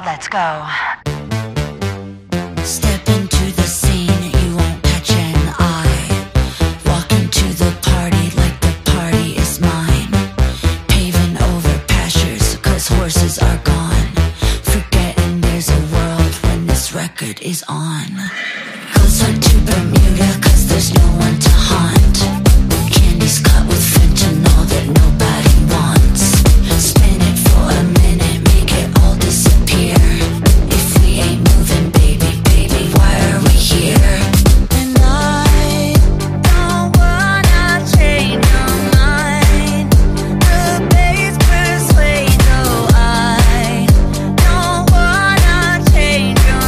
Let's go. Step into the scene, you won't catch an eye. Walk into the party like the party is mine. Paving over pastures, cause horses are gone. Forgetting there's a world when this record is on. Closer to Bermuda, cause there's no one to haunt. Candy's cut with fentanyl that nobody wants. Spin it for a minute, make it all disappear. If we ain't moving, baby, why are we here? And I don't wanna change your mind. The bass persuades, no, I don't wanna change your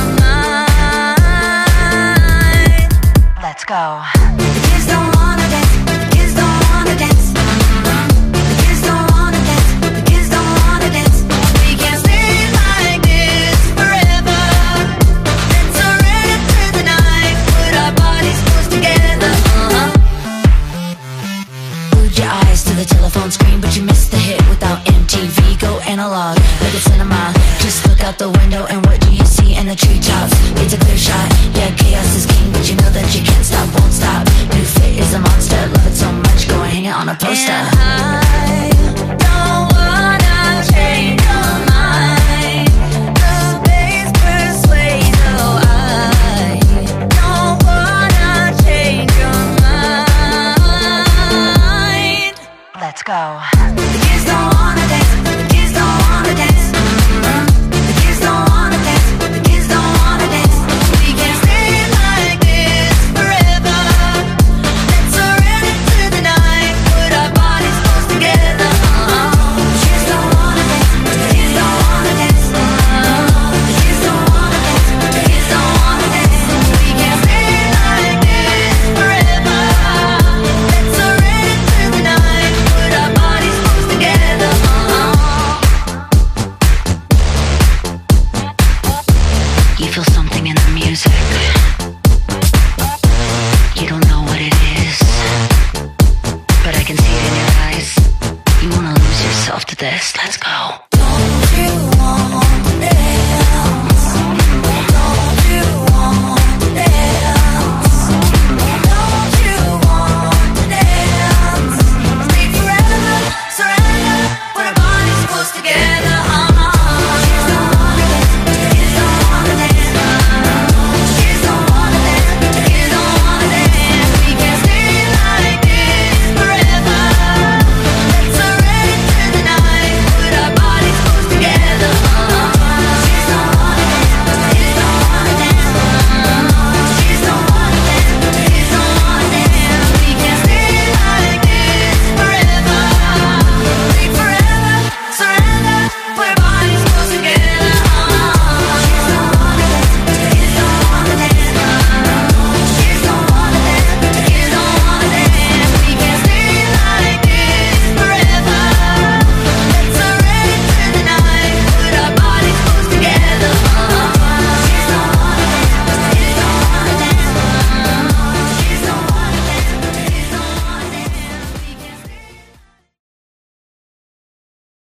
mind. Let's go. The kids don't wanna dance, the kids don't wanna dance. The kids don't wanna dance, the kids don't wanna dance. We can't stay like this forever. Let's surrender to the night, put our bodies close together. Glued your eyes to the telephone screen, but you missed the hit without MTV. Go analog, like it's cinema. Just look out the window and